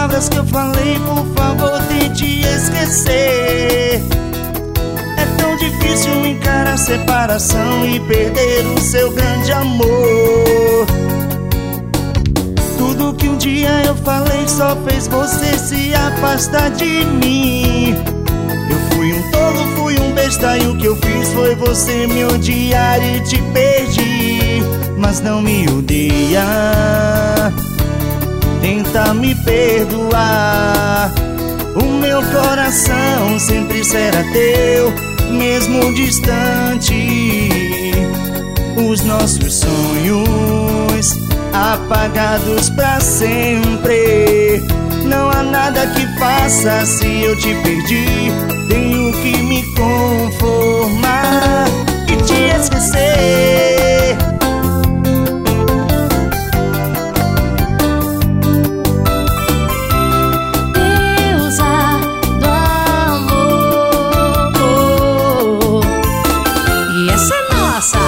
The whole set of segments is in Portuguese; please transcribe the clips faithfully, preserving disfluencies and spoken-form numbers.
palavras que eu falei, por favor, tente esquecer. É tão difícil encarar a separação e perder o seu grande amor. Tudo que um dia eu falei só fez você se afastar de mim. Eu fui um tolo, fui um besta, e o que eu fiz foi você me odiar e te perdi. Mas não me odeia, tenta me perdoar. O meu coração sempre será teu, mesmo distante. Os nossos sonhos apagados pra sempre. Não há nada que faça se eu te perdi. Tenho que me conformar e te esquecer. Deusa do amor, e essa é nossa.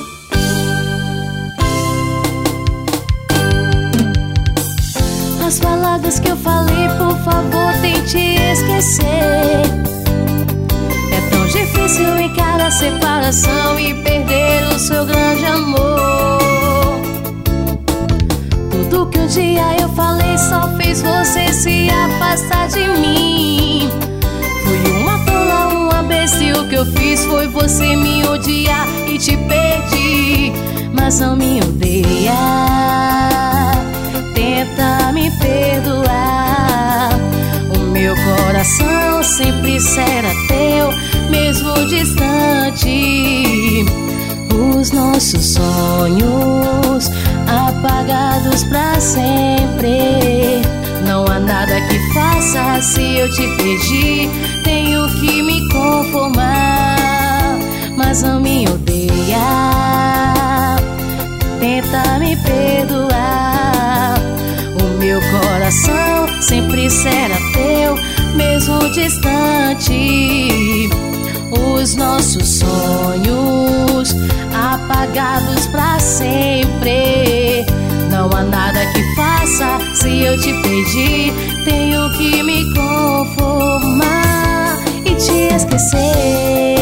As palavras que eu falei, por favor, tente esquecer. É tão difícil encarar a separação e perder o seu grande amor. Tudo que um dia eu falei só fez você se afastar de mim. Fui uma tola, uma besta, e o que eu fiz foi você me odiar e te perdi. Mas não me odeia, tenta me perdoar. O meu coração sempre será teu, mesmo distante. Os nossos sonhos apagados pra sempre. Não há nada que faça se eu te perdi. Tenho que me conformar, mas não me odeia, tenta me perdoar. O meu coração sempre será teu, mesmo distante. Os nossos sonhos apagados pra sempre. Não há nada que faça se eu te perdi. Tenho que me conformar e te esquecer.